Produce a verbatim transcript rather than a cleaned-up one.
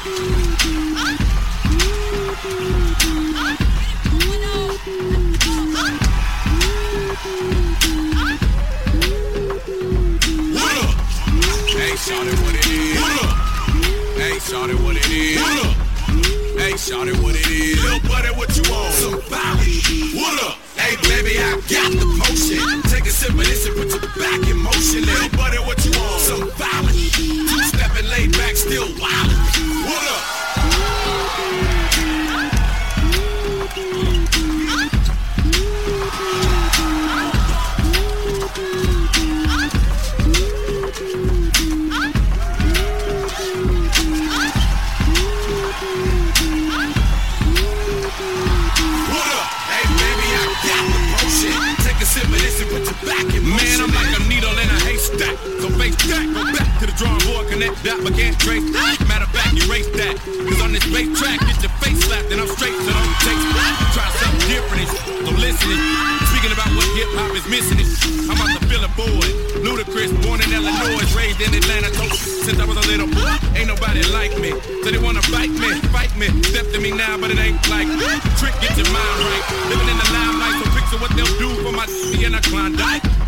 Shawty, what it is? Hey, shawty, what it is? Hey, shawty, what it is? Little buddy, what you want? Some violence. What up? Hey, baby, I got the potion. Take a sip of this and put your back in motion. Little buddy, what you want? Some violence. Two-stepping, laid back, still wild. What up? Man, I'm like a needle in a haystack. So face that, go back to the drawing board, connect that, but can't trace that. Matter of fact, erase that. Cause on this bass track, get your face slapped, and I'm straight, so don't take it. Try something different, so listening. Speaking about what hip-hop is missing, it. I'm out the Philly boy. Ludacris, born in Illinois, raised in Atlanta, told since I was a little boy. Ain't nobody like me, so they wanna bite me, fight me. Step to me now, but it ain't like trick, get your mind right. Living in the limelight, so picture what they'll do for my in a Klondike.